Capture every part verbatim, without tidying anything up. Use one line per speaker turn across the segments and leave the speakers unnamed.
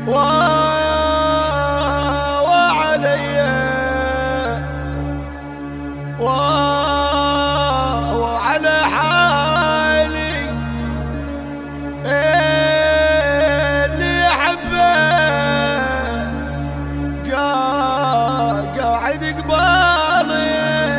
وعلي وعلى حالي اللي أحبه قاعد قبالي.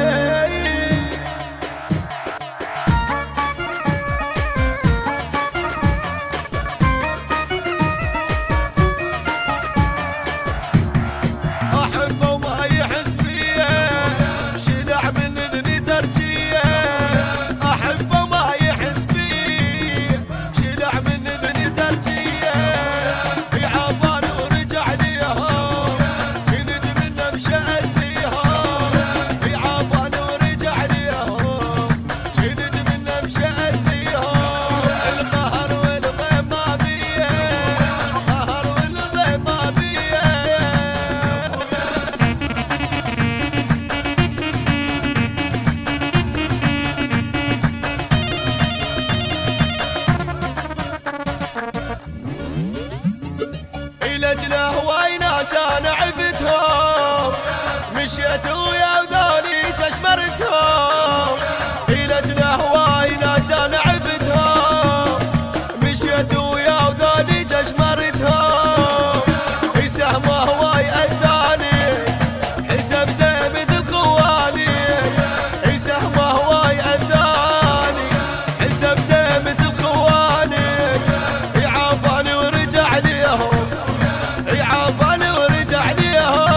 لجله واي ناس انا عفتهم مشيت ويا وذولي جشمرتهم. لجله واي ناس انا عفتهم مشيت ويا وذولي جشمرتهم. سهمه واي اذاني حسب ذي مثل خواني. سهمه واي اذاني حسب ذي مثل خواني. عافاني ورجع ليهم عافاني ورجع ليهم.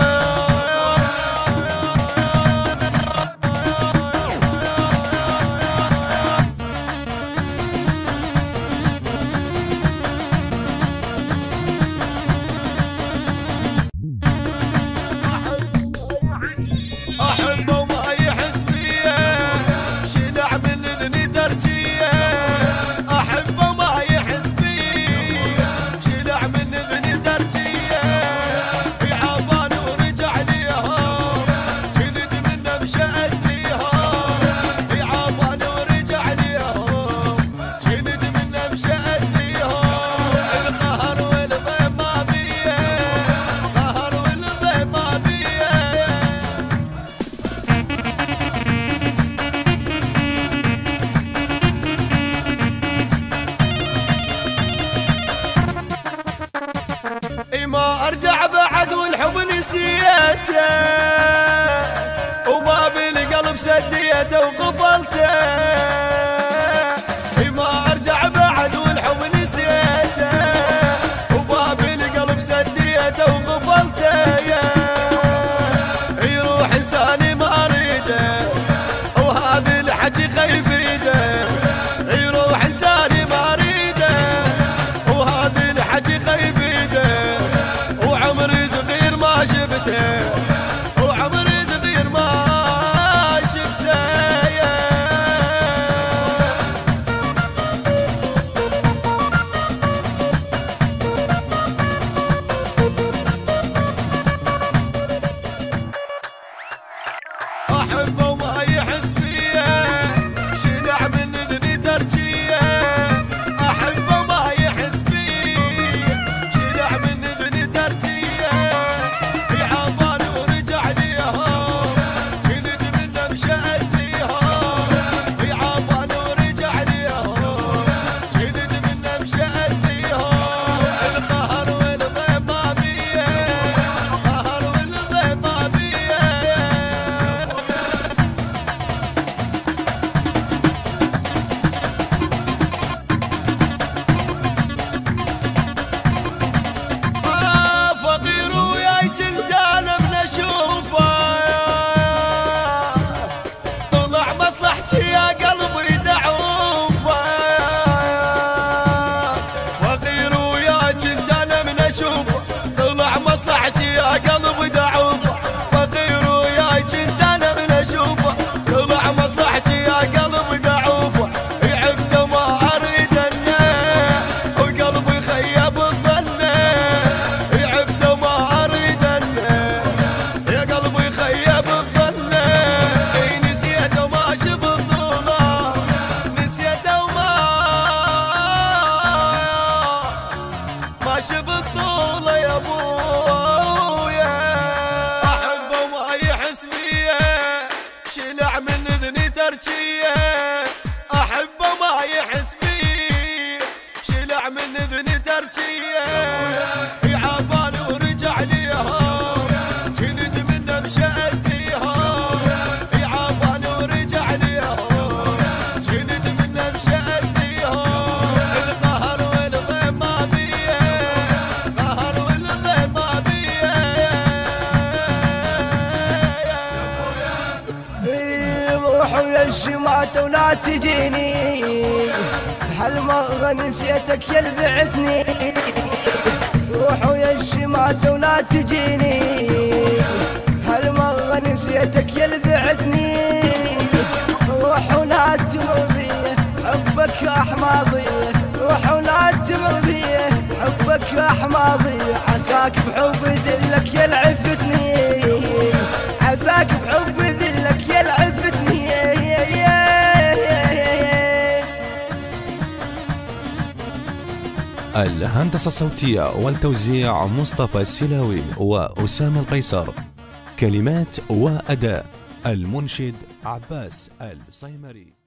أحبه وما يحس بيه شلع من إذني ترجيه. أحبه وما يحس بيه شلع من إذني ترجيه. عافاني ورجع ليهم جلد منه مشأت ليهم. عافاني ورجع ليهم جلد منه مشأت ليهم. القهر والضيم ما بيه قهر والضيم ما بيه. ما ارجع بعد والحب نسيته وباب القلب سديته وقفلته. ما ارجع بعد والحب نسيته وباب القلب سديته وقفلته. يروح انساني ما اريده وهذا الحكي خايف يده. يروح انساني ما اريده وهذا الحكي خايف يده. وعمري صغير ما شفته وعمري صغير ما شفته. عاش بالطولة يا ابويا، احبه وما يحس بيه شلع من اذني ترجيه، احبه ما يحس بيه شلع من اذني ترجيه، يعافاني ورجع ليها جلد منه بشأديها، يعافاني ورجع ليها جلد منه بشأديها، القهر والضيم ما بيه، قهر والضيم ما بيه.
روحوا يا الشمات ولا تجيني، هالمرة نسيتك يا اللي بعتني، روحوا يا الشمات ولا تجيني، هالمرة نسيتك يا اللي بعتني، روحوا لا تمر بيه حبك يا حماضية، روحوا لا تمر بيه حبك يا حماضية، عساك بحب ذلك يا اللي عفتني، عساك بحب ذلك يا اللي عفتني.
الهندسة الصوتية والتوزيع مصطفى السلاوي وأسامة القيصر. كلمات وأداء المنشد عباس الصيمري.